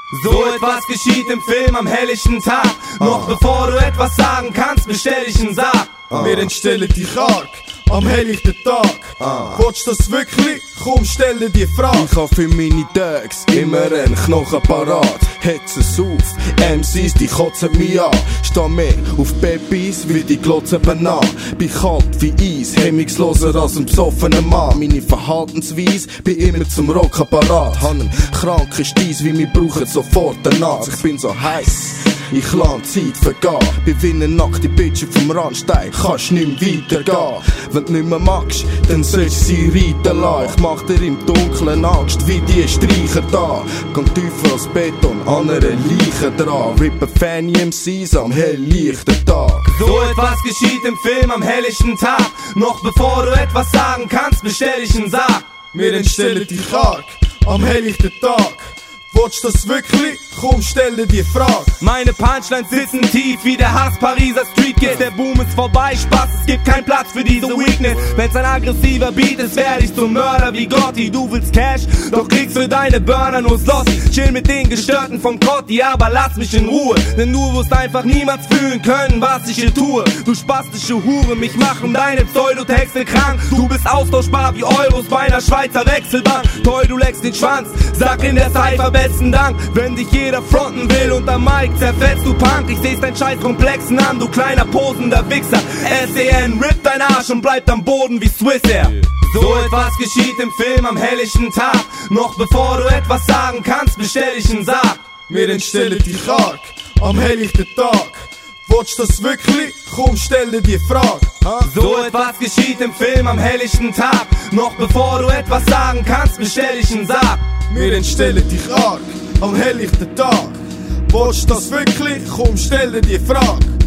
So etwas geschieht im Film am helllichten Tag. Noch bevor du etwas sagen kannst, bestell ich einen Sarg. Wir entstellen dich arg am helllichten Tag. Willst du das wirklich? Komm, stell dir die Frage. Ich hab für meine Tags immer einen Knochen parat. Hetzen's auf, MCs, die kotzen mich an. Steh mehr auf Babys, wie die glotzen Banan. Bin kalt wie Eis, hemmungsloser als ein besoffener Mann. Meine Verhaltensweise, bin immer zum Rocken parat. Han einen kranken Steiss, wie wir brauchen sofort einen Arzt. Ich bin so heiß, ich lass Zeit vergehen. Bin wie eine nackte Bitch vom Randstein, kannst nicht mehr weitergehen. Wenn du nicht mehr magst, dann sollst du sie reiten lassen. Ich mach dir im Dunkeln Angst, wie die Streicher da. Gang tiefer als Beton, an einer Leiche dran. Rippen Fan-MCs am helllichten Tag. So etwas geschieht im Film am helllichten Tag. Noch bevor du etwas sagen kannst, bestell ich einen Sarg. Wir entstellen dich arg am helllichten Tag. Willst du das wirklich? Komm, stell dir die Frage. Meine Punchlines sitzen tief wie der Hass Pariser Street Kids. Der Boom ist vorbei, Spaß, es gibt keinen Platz für diese Weakness. Wenn's ein aggressiver Beat ist, werd ich zum Mörder wie Gotti. Du willst Cash, doch kriegst für deine Burner nur Slotty. Chill mit den Gestörten vom Kotti, aber lass mich in Ruhe. Denn du wirst einfach niemals fühlen können, was ich hier tue. Du spastische Hure, mich machen deine Pseudotexte krank. Du bist austauschbar wie Euros bei einer Schweizer Wechselbank. Toll, du leckst den Schwanz, sag in der Cypher besten Dank. Wenn dich jeder fronten will und am Mic zerfällst du Punk. Ich seh's dein scheiß Komplexen an, du kleiner posender Wichser. SEN rippt dein Arsch und bleibt am Boden wie Swissair. So etwas geschieht im Film am helllichten Tag. Noch bevor du etwas sagen kannst, bestell ich einen Sarg. Wir entstellen dich arg am helllichten Tag. Willst du das wirklich? Komm, stell dir die Frage. So etwas geschieht im Film am helllichten Tag. Noch bevor du etwas sagen kannst, bestell ich einen Sarg. Wir entstellen dich arg am helllichten Tag. Willst du das wirklich? Komm, stell dir die Frage.